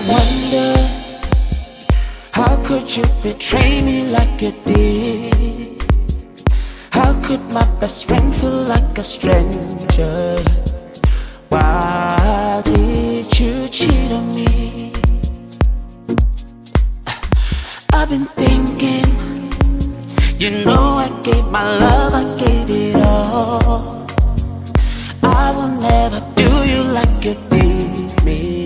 wonder, how could you betray me like you did? How could my best friend feel like a stranger? Why did you cheat on me? I've been thinking, you know I gave my love, I gave it all. I will never do you like you did me.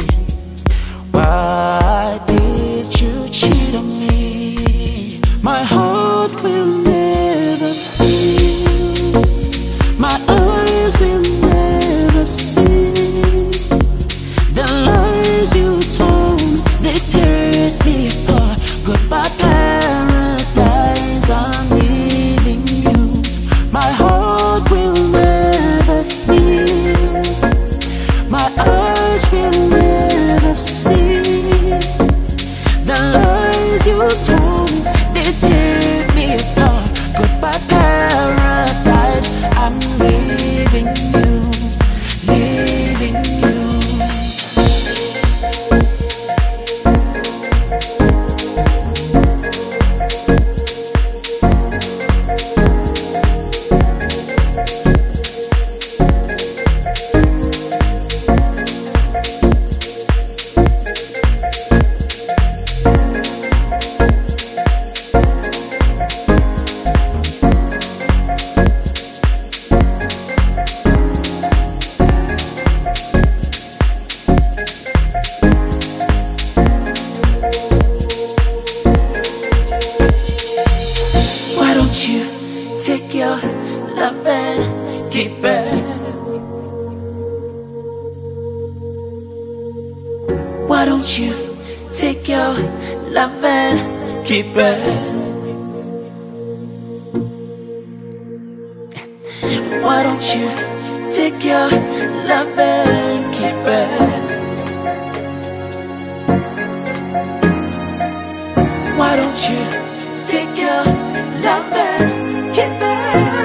Why did you cheat on me? My heart will never feel, my eyes will never see the lies you told, they tear me apart. Goodbye paradise, I'm leaving you. My heart will never feel, my eyes will never see the lies you told me, they tear me apart. Goodbye paradise, I'm leaving you, leaving you. Take your love and keep it. Why don't you take your love and keep it? Why don't you take your love and keep it? Why don't you take your love and keep it?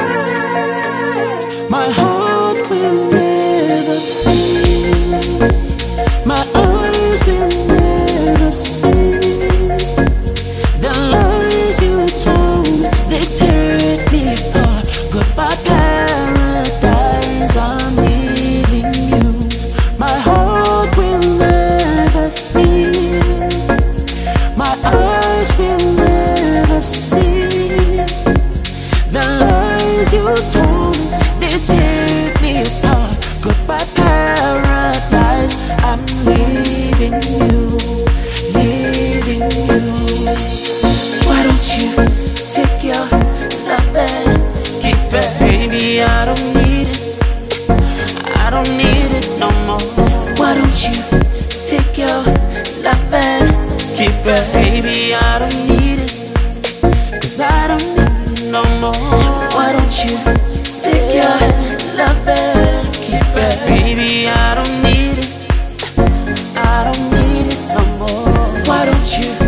My heart will never feel, my eyes will never see the lies you told, they tear me apart. Goodbye paradise, I'm leaving you. My heart will never feel, my eyes will never see the lies you told me, they tear me apart. Goodbye paradise, I'm leaving you, leaving you. Why don't you take your love and keep it? Baby, I don't need it, I don't need it no more. Why don't you take your love and keep it? Baby, I don't need it, 'cause I don't need it no more. Why don't you take your love and keep it? Baby, I don't need it, I don't need it no more. Why don't you